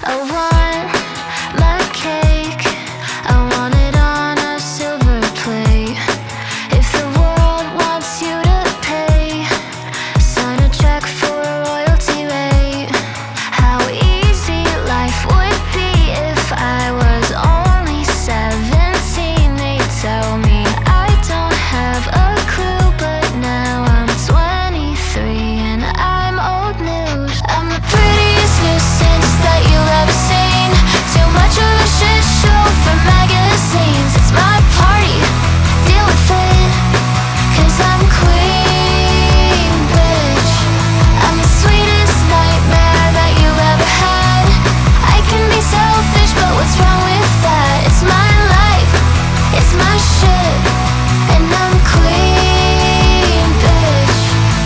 I want my cake, I want it on a silver plate. If the world wants you to pay, sign a check for a royalty rate. How easy life would be if I was only 17. They tell me I don't have a clue, but now I'm 23 and I'm old news. I'm the prettiest nuisance that you've ever seen. Too much of a shit show for magazines. It's my party, deal with it, 'cause I'm queen, bitch. I'm the sweetest nightmare that you've ever had. I can be selfish, but what's wrong with that? It's my life, it's my shit, and I'm queen, bitch.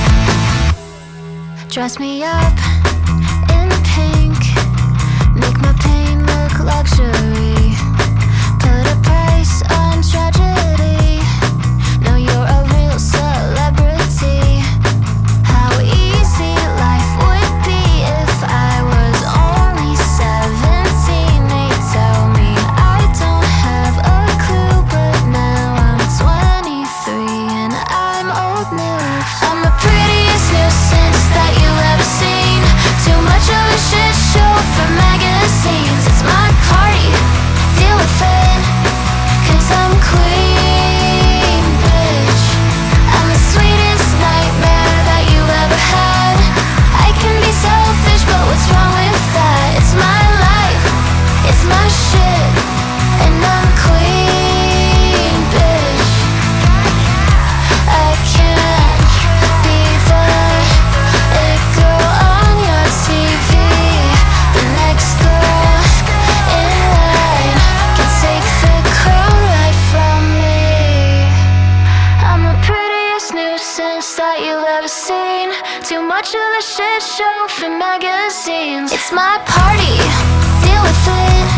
Dress me up in pink, make my pain look luxury. Put a price on tragedy. Know you're a real celebrity. How easy life would be if I was only 17. They tell me I don't have a clue, but now I'm 23 and I'm old news. I'm the prettiest nuisance that you've ever seen. Too much of a shit show for magazines. It's my party, deal with it, 'cause I'm queen, bitch. I'm the sweetest nightmare that you've ever had. I can be selfish, but what's wrong with that? It's my life, it's my shit, and I'm queen, bitch. I can't be the it girl on your TV. The next girl in line can take the crown right from me. I'm the prettiest nuisance that you've ever seen. Too much of a shit show for magazines. It's my party, deal with it,